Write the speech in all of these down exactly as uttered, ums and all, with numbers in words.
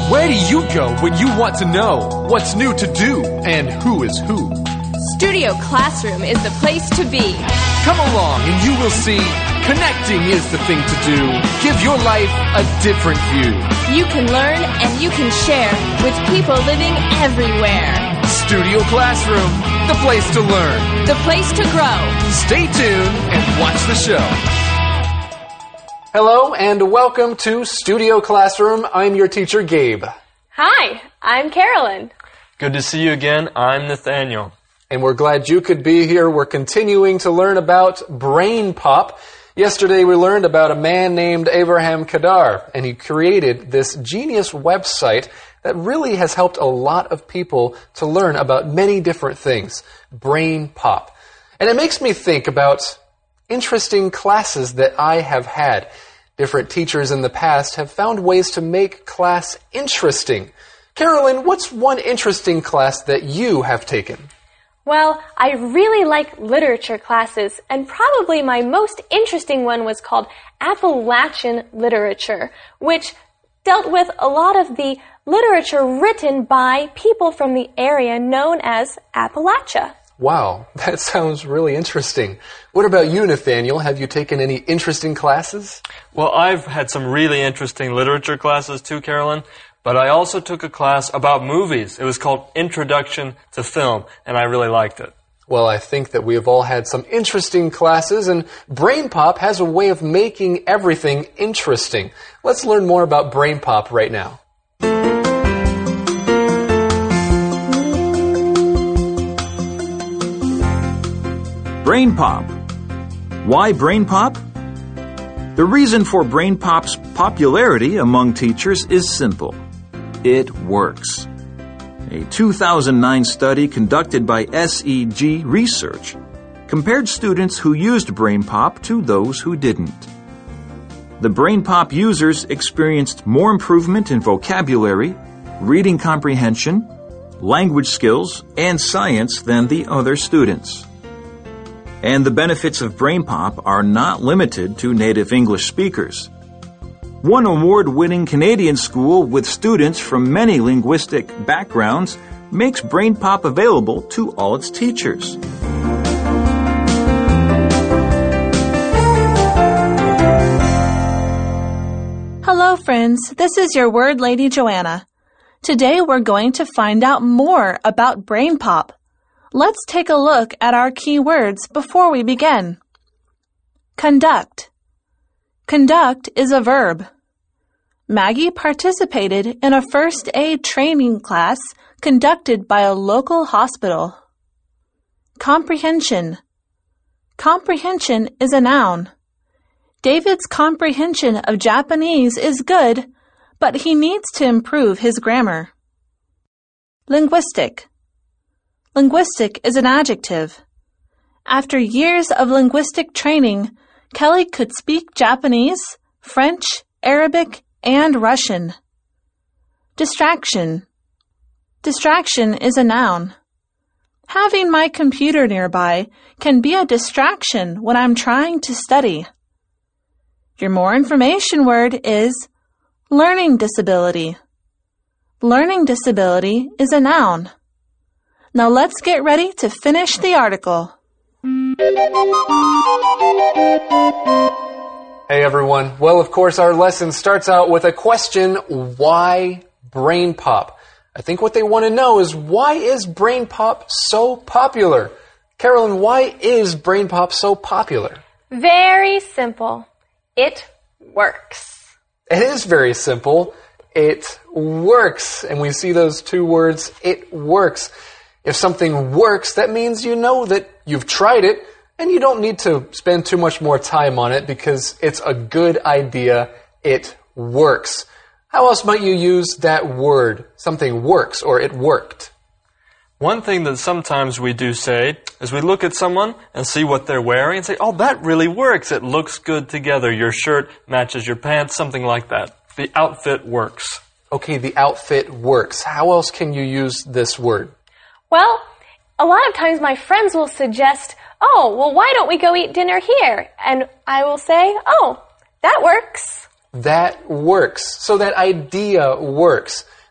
Where do you go when you want to know what's new to do and who is who? Studio Classroom is the place to be. Come along and you will see connecting is the thing to do. Give your life a different view. You can learn and you can share with people living everywhere. Studio Classroom, the place to learn. The place to grow. Stay tuned and watch the show. Hello and welcome to Studio Classroom. I'm your teacher, Gabe. Hi, I'm Carolyn. Good to see you again. I'm Nathaniel. And we're glad you could be here. We're continuing to learn about Brain Pop. Yesterday we learned about a man named Abraham Kadar, and he created this genius website that really has helped a lot of people to learn about many different things. Brain Pop. And it makes me think about interesting classes that I have had. Different teachers in the past have found ways to make class interesting. Carolyn, what's one interesting class that you have taken? Well, I really like literature classes, and probably my most interesting one was called Appalachian Literature, which dealt with a lot of the literature written by people from the area known as Appalachia. Wow, that sounds really interesting. What about you, Nathaniel? Have you taken any interesting classes? Well, I've had some really interesting literature classes too, Carolyn. But I also took a class about movies. It was called Introduction to Film, and I really liked it. Well, I think that we have all had some interesting classes, and Brain Pop has a way of making everything interesting. Let's learn more about Brain Pop right now. Brain Pop. Why Brain Pop? The reason for Brain Pop's popularity among teachers is simple. It works. A two thousand nine study conducted by S E G Research compared students who used Brain Pop to those who didn't. The Brain Pop users experienced more improvement in vocabulary, reading comprehension, language skills, and science than the other students. And the benefits of Brain Pop are not limited to native English speakers. One award-winning Canadian school with students from many linguistic backgrounds makes Brain Pop available to all its teachers. Hello, friends. This is your word lady, Joanna. Today we're going to find out more about Brain Pop. Let's take a look at our key words before we begin. Conduct. Conduct is a verb. Maggie participated in a first aid training class conducted by a local hospital. Comprehension. Comprehension is a noun. David's comprehension of Japanese is good, but he needs to improve his grammar. Linguistic. Linguistic is an adjective. After years of linguistic training, Kelly could speak Japanese, French, Arabic, and Russian. Distraction. Distraction is a noun. Having my computer nearby can be a distraction when I'm trying to study. Your more information word is learning disability. Learning disability is a noun. Now let's get ready to finish the article. Hey everyone. Well, of course, our lesson starts out with a question, why Brain Pop? I think what they want to know is, why is Brain Pop so popular? Carolyn, why is Brain Pop so popular? Very simple. It works. It is very simple. It works. And we see those two words, it works. If something works, that means you know that you've tried it, and you don't need to spend too much more time on it because it's a good idea. It works. How else might you use that word? Something works or it worked. One thing that sometimes we do say is we look at someone and see what they're wearing and say, oh, that really works. It looks good together. Your shirt matches your pants, something like that. The outfit works. Okay, the outfit works. How else can you use this word? Well, a lot of times my friends will suggest, oh, well, why don't we go eat dinner here? And I will say, oh, that works. That works. So that idea works.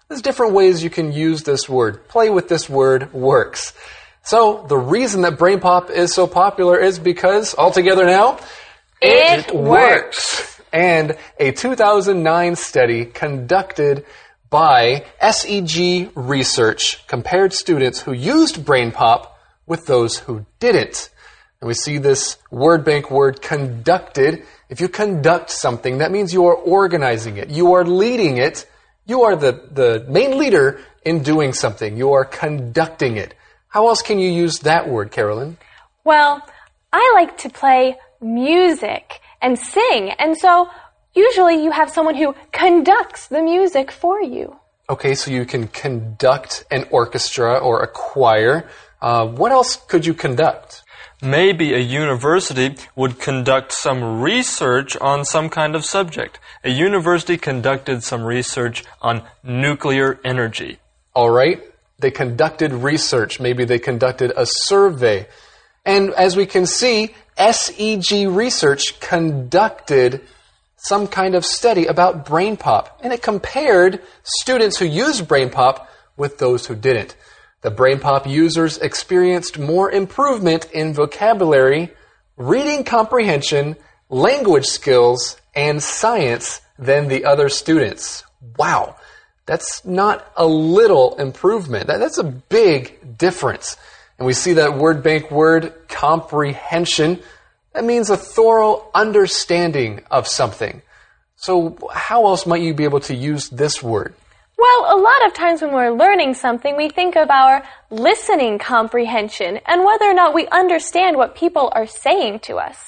There's different ways you can use this word. Play with this word works. So the reason that Brain Pop is so popular is because, all together now, it, it works. And a two thousand nine study conducted by S E G Research compared students who used Brain Pop with those who didn't. And we see this word bank word conducted. If you conduct something, that means you are organizing it. You are leading it. You are the, the main leader in doing something. You are conducting it. How else can you use that word, Carolyn? Well, I like to play music and sing. And so usually you have someone who conducts the music for you. Okay, so you can conduct an orchestra or a choir. Uh, what else could you conduct? Maybe a university would conduct some research on some kind of subject. A university conducted some research on nuclear energy. All right. They conducted research. Maybe they conducted a survey. And as we can see, S E G Research conducted some kind of study about Brain Pop. And it compared students who used Brain Pop with those who didn't. The Brain Pop users experienced more improvement in vocabulary, reading comprehension, language skills, and science than the other students. Wow, that's not a little improvement. That, that's a big difference. And we see that word bank word, comprehension. That means a thorough understanding of something. So how else might you be able to use this word? Well, a lot of times when we're learning something, we think of our listening comprehension and whether or not we understand what people are saying to us.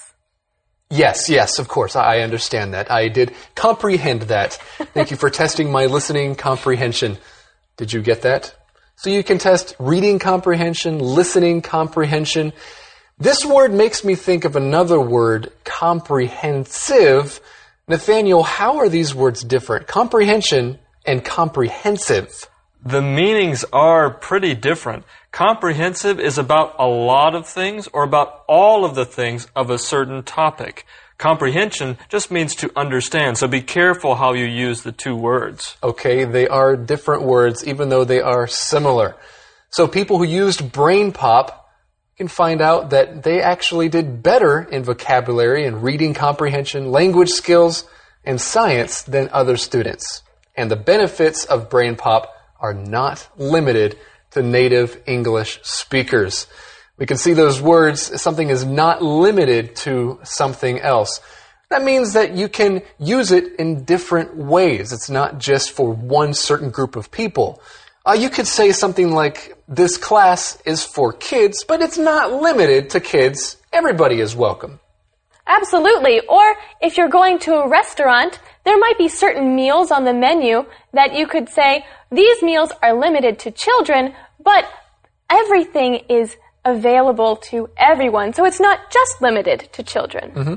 Yes, yes, of course, I understand that. I did comprehend that. Thank you for testing my listening comprehension. Did you get that? So you can test reading comprehension, listening comprehension. This word makes me think of another word, comprehensive. Nathaniel, how are these words different? Comprehension and comprehensive. The meanings are pretty different. Comprehensive is about a lot of things or about all of the things of a certain topic. Comprehension just means to understand, so be careful how you use the two words. Okay, they are different words even though they are similar. So people who used Brain Pop can find out that they actually did better in vocabulary and reading comprehension, language skills, and science than other students. And the benefits of Brain Pop are not limited to native English speakers. We can see those words, something is not limited to something else. That means that you can use it in different ways. It's not just for one certain group of people. Uh, you could say something like, this class is for kids, but it's not limited to kids. Everybody is welcome. Absolutely. Or if you're going to a restaurant, there might be certain meals on the menu that you could say, these meals are limited to children, but everything is available to everyone. So it's not just limited to children. Mm-hmm.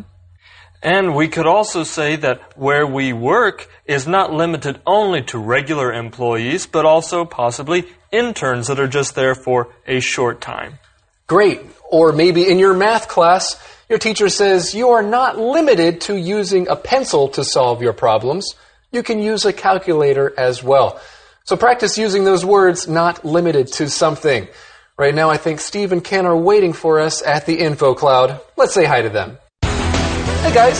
And we could also say that where we work is not limited only to regular employees, but also possibly interns that are just there for a short time. Great. Or maybe in your math class, your teacher says you are not limited to using a pencil to solve your problems. You can use a calculator as well. So practice using those words, not limited to something. Right now, I think Steve and Ken are waiting for us at the info cloud. Let's say hi to them. Hey, guys.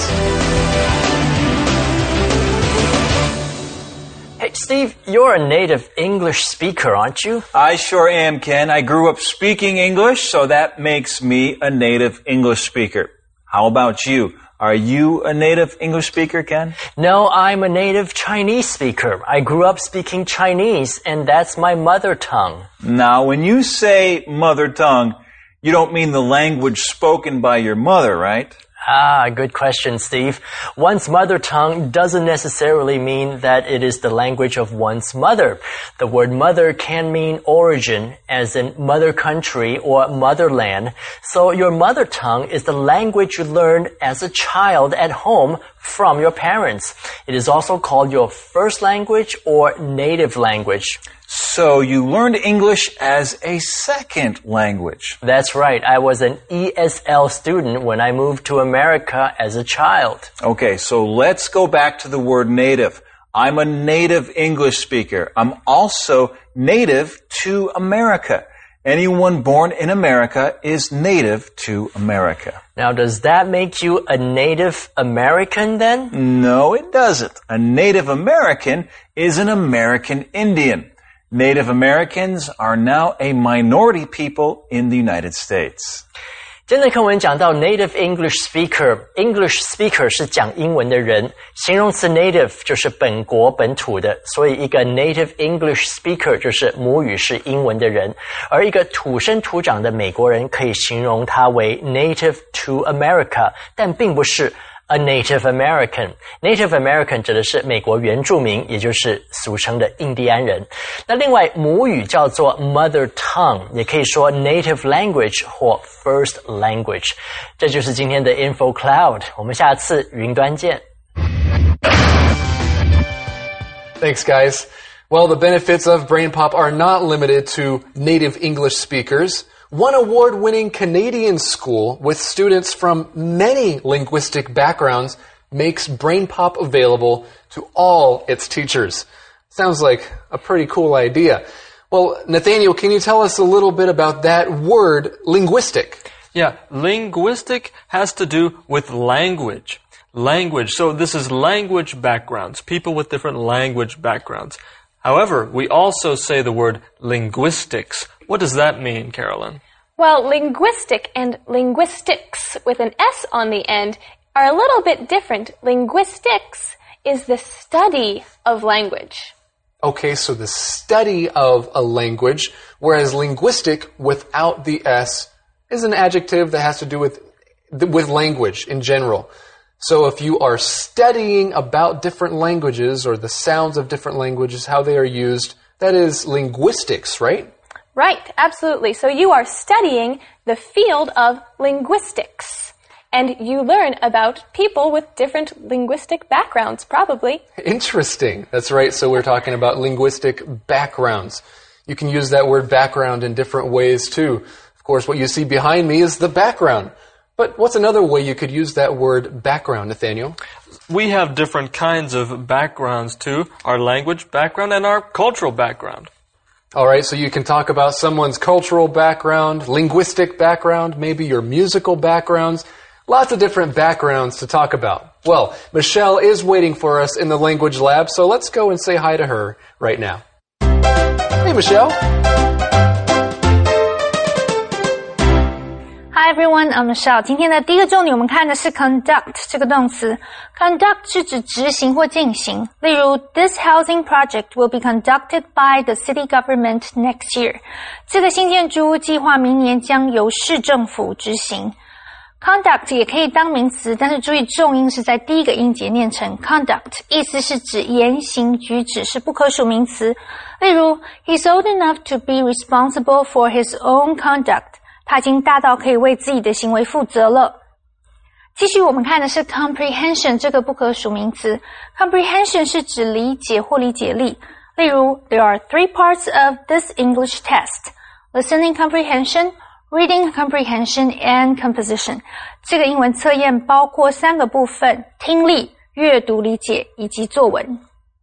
Hey, Steve, you're a native English speaker, aren't you? I sure am, Ken. I grew up speaking English, so that makes me a native English speaker. How about you? Are you a native English speaker, Ken? No, I'm a native Chinese speaker. I grew up speaking Chinese, and that's my mother tongue. Now, when you say mother tongue, you don't mean the language spoken by your mother, right? Ah, good question, Steve. One's mother tongue doesn't necessarily mean that it is the language of one's mother. The word mother can mean origin, as in mother country or motherland. So your mother tongue is the language you learned as a child at home from your parents. It is also called your first language or native language. So you learned English as a second language. That's right. I was an E S L student when I moved to America as a child. Okay, so let's go back to the word native. I'm a native English speaker. I'm also native to America. Anyone born in America is native to America. Now, does that make you a Native American then? No, it doesn't. A Native American is an American Indian. Native Americans are now a minority people in the United States. 今天的课文讲到 native English speaker，English speaker 是讲英文的人，形容词 native 就是本国本土的，所以一个 native English speaker 就是母语是英文的人，而一个土生土长的美国人可以形容他为 native to America， 但并不是A Native American。Native American 指的是美国原住民，也就是俗称的印第安人。那另外母语叫做 mother tongue， 也可以说 native language 或 first language。这就是今天的 Info Cloud， 我们下次云端见。 Thanks, guys. Well, the benefits of Brain Pop are not limited to native English speakers. One award-winning Canadian school with students from many linguistic backgrounds makes Brain Pop available to all its teachers. Sounds like a pretty cool idea. Well, Nathaniel, can you tell us a little bit about that word, linguistic? Yeah, linguistic has to do with language. Language. So this is language backgrounds, people with different language backgrounds. However, we also say the word linguistics. What does that mean, Carolyn? Well, linguistic and linguistics with an S on the end are a little bit different. Linguistics is the study of language. Okay, so the study of a language, whereas linguistic without the S is an adjective that has to do with, with language in general. So if you are studying about different languages or the sounds of different languages, how they are used, that is linguistics, right? Right, absolutely. So you are studying the field of linguistics. And you learn about people with different linguistic backgrounds, probably. Interesting. That's right. So we're talking about linguistic backgrounds. You can use that word background in different ways, too. Of course, what you see behind me is the background. But what's another way you could use that word background, Nathaniel? We have different kinds of backgrounds too, our language background and our cultural background. All right, so you can talk about someone's cultural background, linguistic background, maybe your musical backgrounds. Lots of different backgrounds to talk about. Well, Michelle is waiting for us in the language lab, so let's go and say hi to her right now. Hey, Michelle. Hi everyone, I'm Michelle. 今天的第一个重点我们看的是 conduct 这个动词。Conduct 是指执行或进行。例如 This housing project will be conducted by the city government next year. 这个新建筑物计划明年将由市政府执行。Conduct 也可以当名词，但是注意重音是在第一个音节念成 conduct， 意思是指言行举止，是不可数名词。例如 He's old enough to be responsible for his own conduct. 他已经大到可以为自己的行为负责了。继续我们看的是 comprehension 这个不可数名词。comprehension 是指理解或理解力。例如 There are three parts of this English test. Listening comprehension, reading comprehension, and composition. 这个英文测验包括三个部分：听力、阅读理解以及作文。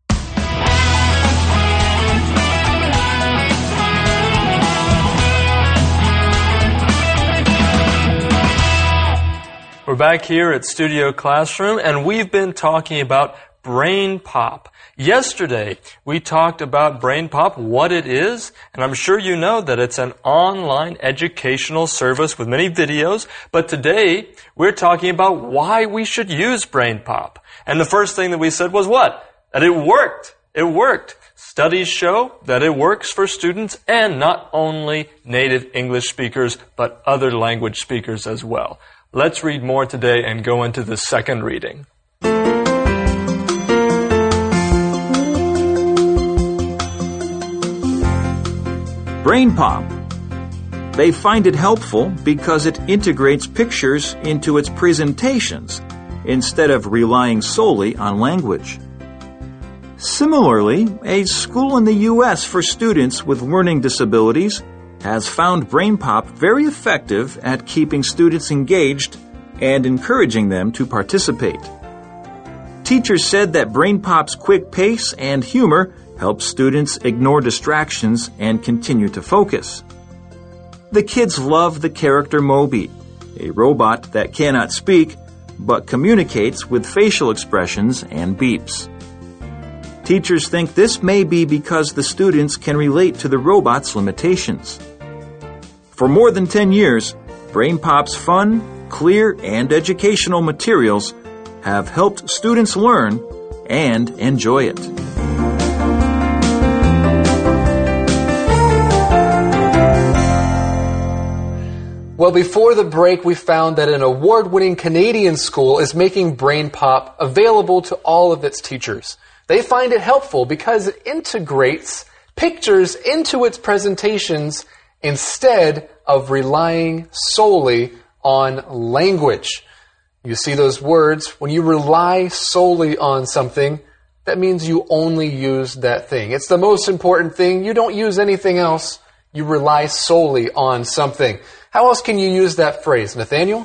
We're back here at Studio Classroom, and we've been talking about Brain Pop. Yesterday, we talked about Brain Pop, what it is, and I'm sure you know that it's an online educational service with many videos, but today, we're talking about why we should use Brain Pop. And the first thing that we said was what? That it worked. It worked. Studies show that it works for students and not only native English speakers, but other language speakers as well. Let's read more today and go into the second reading. Brain Pop. They find it helpful because it integrates pictures into its presentations instead of relying solely on language. Similarly, a school in the U S for students with learning disabilities has found Brain Pop very effective at keeping students engaged and encouraging them to participate. teachers said that BrainPop's quick pace and humor help students ignore distractions and continue to focus. The kids love the character Moby, a robot that cannot speak but communicates with facial expressions and beeps. Teachers think this may be because the students can relate to the robot's limitations. For more than ten years, BrainPop's fun, clear, and educational materials have helped students learn and enjoy it. Well, before the break, we found that an award-winning Canadian school is making BrainPop available to all of its teachers. They find it helpful because it integrates pictures into its presentations instead of relying solely on language. You see those words? When you rely solely on something, that means you only use that thing. It's the most important thing. You don't use anything else. You rely solely on something. How else can you use that phrase, Nathaniel?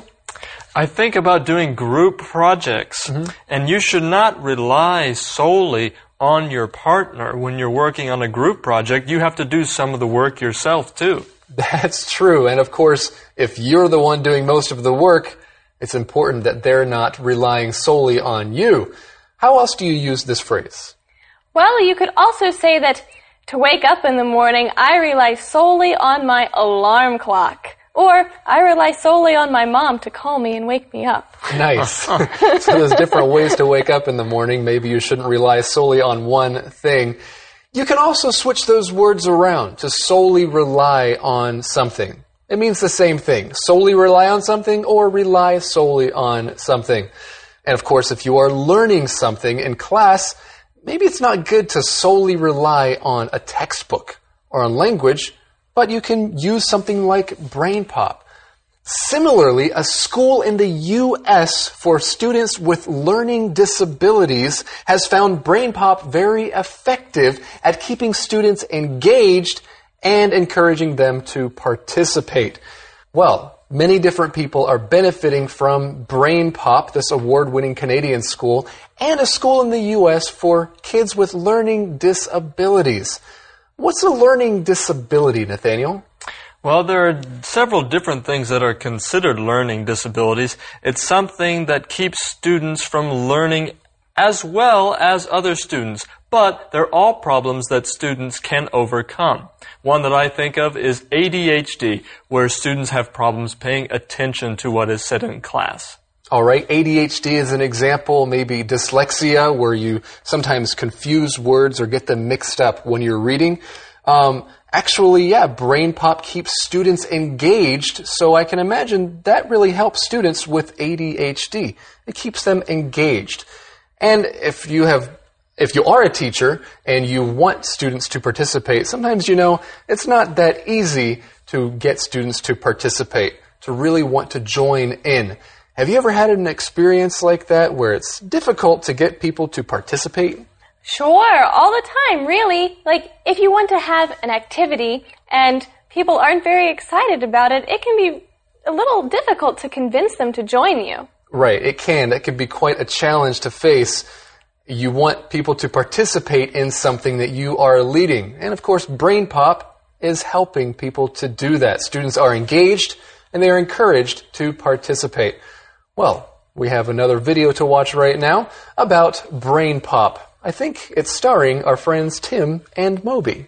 I think about doing group projects, mm-hmm. and you should not rely solely on your partner when you're working on a group project. You have to do some of the work yourself, too. That's true. And of course, if you're the one doing most of the work, it's important that they're not relying solely on you. How else do you use this phrase? Well, you could also say that to wake up in the morning, I rely solely on my alarm clock. Or, I rely solely on my mom to call me and wake me up. Nice. So there's different ways to wake up in the morning. Maybe you shouldn't rely solely on one thing. You can also switch those words around to solely rely on something. It means the same thing. Solely rely on something or rely solely on something. And of course, if you are learning something in class, maybe it's not good to solely rely on a textbook or on language, but you can use something like BrainPop. Similarly, a school in the U S for students with learning disabilities has found BrainPop very effective at keeping students engaged and encouraging them to participate. Well, many different people are benefiting from BrainPop, this award-winning Canadian school, and a school in the U S for kids with learning disabilities. What's a learning disability, Nathaniel? Well, there are several different things that are considered learning disabilities. It's something that keeps students from learning as well as other students, but they're all problems that students can overcome. One that I think of is A D H D, where students have problems paying attention to what is said in class. All right, A D H D is an example, maybe dyslexia, where you sometimes confuse words or get them mixed up when you're reading. Um, actually, yeah, BrainPop keeps students engaged, so I can imagine that really helps students with A D H D. It keeps them engaged. And if you have, if you are a teacher and you want students to participate, sometimes, you know, it's not that easy to get students to participate, to really want to join in. Have you ever had an experience like that where it's difficult to get people to participate? Sure, all the time, really. Like, if you want to have an activity and people aren't very excited about it, it can be a little difficult to convince them to join you. Right, it can. That can be quite a challenge to face. You want people to participate in something that you are leading. And of course, BrainPop is helping people to do that. Students are engaged and they are encouraged to participate. Well, we have another video to watch right now about BrainPop. I think it's starring our friends Tim and Moby.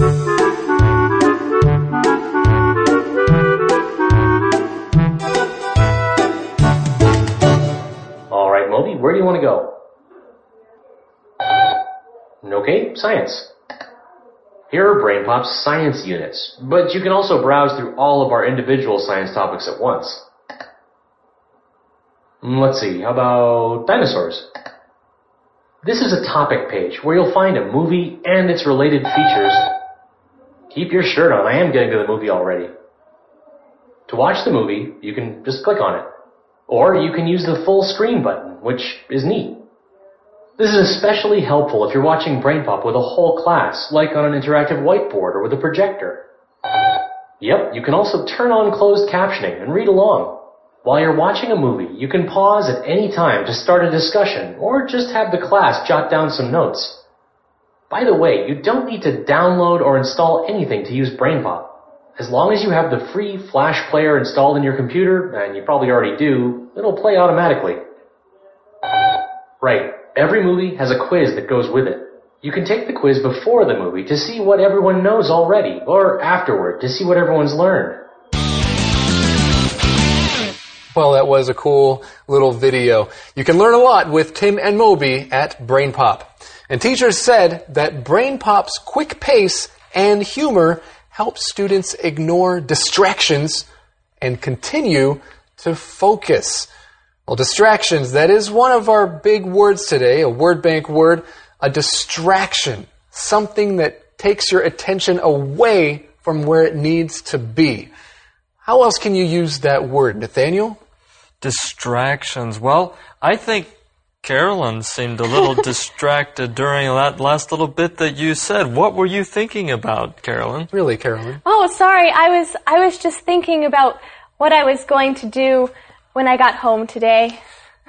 All right, Moby, where do you want to go? Okay, science. Here are BrainPop's science units, but you can also browse through all of our individual science topics at once. Let's see, how about dinosaurs? This is a topic page where you'll find a movie and its related features. Keep your shirt on, I am getting to the movie already. To watch the movie, you can just click on it. Or you can use the full screen button, which is neat. This is especially helpful if you're watching BrainPop with a whole class, like on an interactive whiteboard or with a projector. Yep, you can also turn on closed captioning and read along. While you're watching a movie, you can pause at any time to start a discussion or just have the class jot down some notes. By the way, you don't need to download or install anything to use BrainPop. As long as you have the free Flash player installed in your computer, and you probably already do, it'll play automatically. Right, every movie has a quiz that goes with it. You can take the quiz before the movie to see what everyone knows already, or afterward to see what everyone's learned. Well, that was a cool little video. You can learn a lot with Tim and Moby at BrainPop. And teachers said that BrainPop's quick pace and humor help students ignore distractions and continue to focus. Well, distractions, that is one of our big words today, a word bank word, a distraction, something that takes your attention away from where it needs to be. How else can you use that word, Nathaniel? Distractions. Well, I think Carolyn seemed a little distracted during that last little bit that you said. What were you thinking about, Carolyn? Really, Carolyn? Oh, sorry. I was I was just thinking about what I was going to do when I got home today.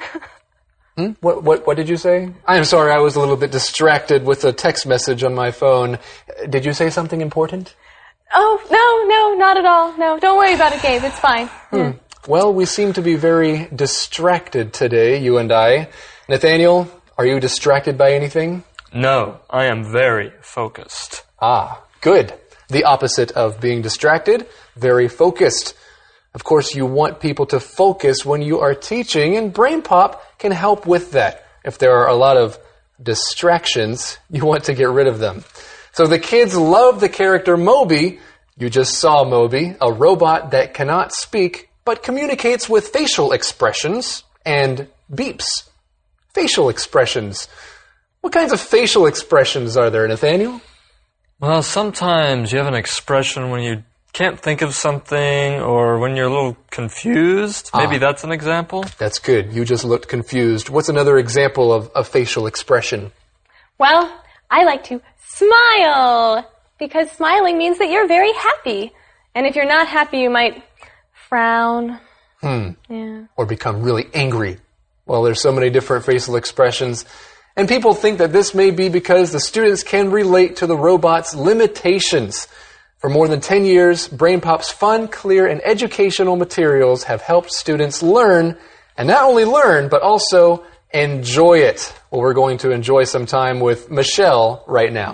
Hmm? What what what did you say? I'm sorry, I was a little bit distracted with a text message on my phone. Did you say something important? Oh, no, no, not at all. No, don't worry about it, Gabe. It's fine. Hmm. Yeah. Well, we seem to be very distracted today, you and I. Nathaniel, are you distracted by anything? No, I am very focused. Ah, good. The opposite of being distracted, very focused. Of course, you want people to focus when you are teaching, and BrainPop can help with that. If there are a lot of distractions, you want to get rid of them. So the kids love the character Moby. You just saw Moby, a robot that cannot speak, but communicates with facial expressions and beeps. Facial expressions. What kinds of facial expressions are there, Nathaniel? Well, sometimes you have an expression when you can't think of something or when you're a little confused. Maybe ah, that's an example? That's good. You just looked confused. What's another example of a facial expression? Well, I like to smile, because smiling means that you're very happy. And if you're not happy, you might frown. Hmm. Yeah. Or become really angry. Well, there's so many different facial expressions. And people think that this may be because the students can relate to the robot's limitations. For more than ten years, BrainPop's fun, clear, and educational materials have helped students learn, and not only learn, but also enjoy it. Well, we're going to enjoy some time with Michelle right now.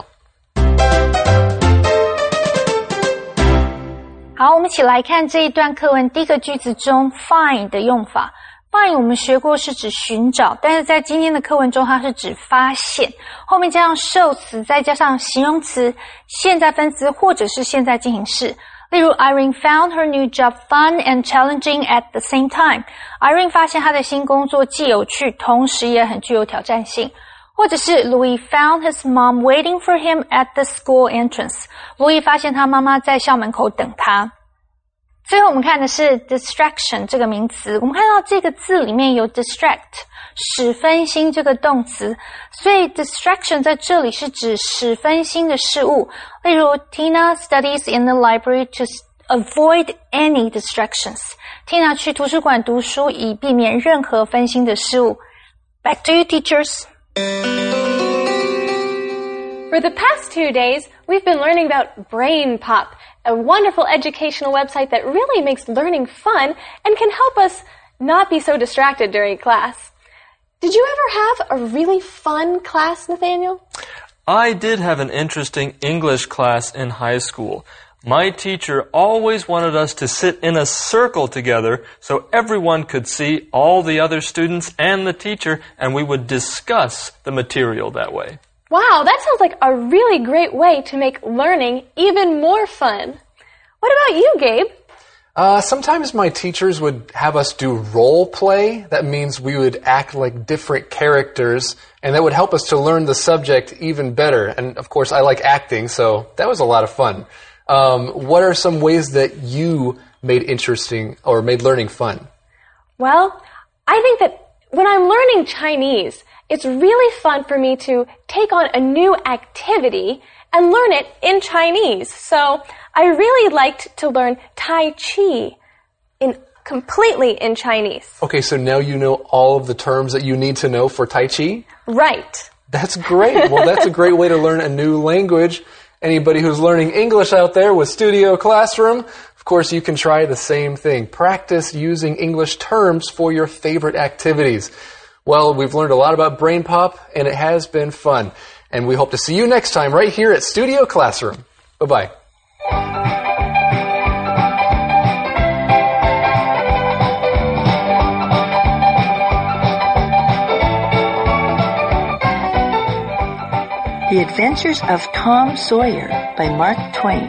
好，我们一起来看这一段课文第一个句子中 find 的用法。find 我们学过是指寻找，但是在今天的课文中它是指发现，后面加上受词，再加上形容词、现在分词或者是现在进行式。例如 Irene found her new job fun and challenging at the same time. Irene 发现她的新工作既有趣，同时也很具有挑战性。或者是 Louis found his mom waiting for him at the school entrance. 路易发现他妈妈在校门口等他。最后我们看的是 distraction 这个名词，我们看到这个字里面有 distract 使分心这个动词，所以 distraction 在这里是指使分心的事物。例如 Tina studies in the library to avoid any distractions. Tina 去图书馆读书以避免任何分心的事物。Back to you, teachers. For the past two days, we've been learning about BrainPop, a wonderful educational website that really makes learning fun and can help us not be so distracted during class. Did you ever have a really fun class, Nathaniel? I did have an interesting English class in high school. My teacher always wanted us to sit in a circle together so everyone could see all the other students and the teacher, and we would discuss the material that way. Wow, that sounds like a really great way to make learning even more fun. What about you, Gabe? Uh, sometimes my teachers would have us do role play. That means we would act like different characters, and that would help us to learn the subject even better. And of course, I like acting, so that was a lot of fun. Um, what are some ways that you made interesting or made learning fun? Well, I think that when I'm learning Chinese, it's really fun for me to take on a new activity and learn it in Chinese. So I really liked to learn Tai Chi in completely in Chinese. Okay, so now you know all of the terms that you need to know for Tai Chi? Right. That's great. Well, that's a great way to learn a new language. Anybody who's learning English out there with Studio Classroom, of course, you can try the same thing. Practice using English terms for your favorite activities. Well, we've learned a lot about Brain Pop, and it has been fun. And we hope to see you next time right here at Studio Classroom. Bye-bye. The Adventures of Tom Sawyer by Mark Twain.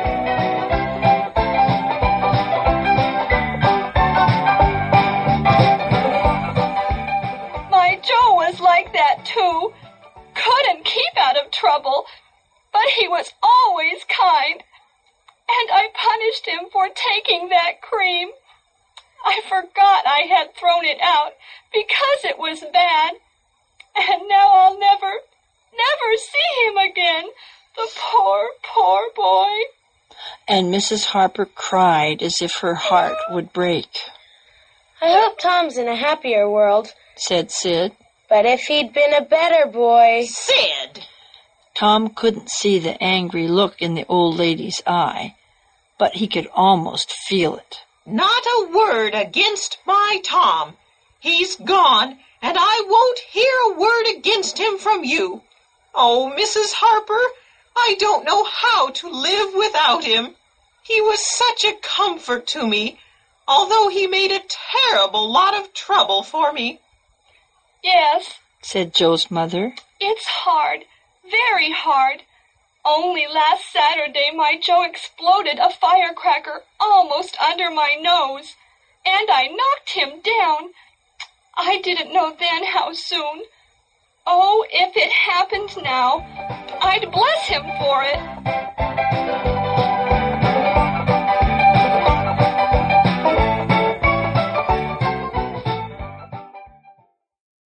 My Joe was like that too. Couldn't keep out of trouble, but he was always kind. And I punished him for taking that cream. I forgot I had thrown it out because it was bad. And now I'll never... never see him again, the poor, poor boy. And Missus Harper cried as if her heart would break. I hope Tom's in a happier world, said Sid. But if he'd been a better boy... Sid! Tom couldn't see the angry look in the old lady's eye, but he could almost feel it. Not a word against my Tom. He's gone, and I won't hear a word against him from you. Oh, Missus Harper, I don't know how to live without him. He was such a comfort to me, although he made a terrible lot of trouble for me. Yes, said Joe's mother. It's hard, very hard. Only last Saturday my Joe exploded a firecracker almost under my nose, and I knocked him down. I didn't know then how soon. Oh, if it happened now, I'd bless him for it.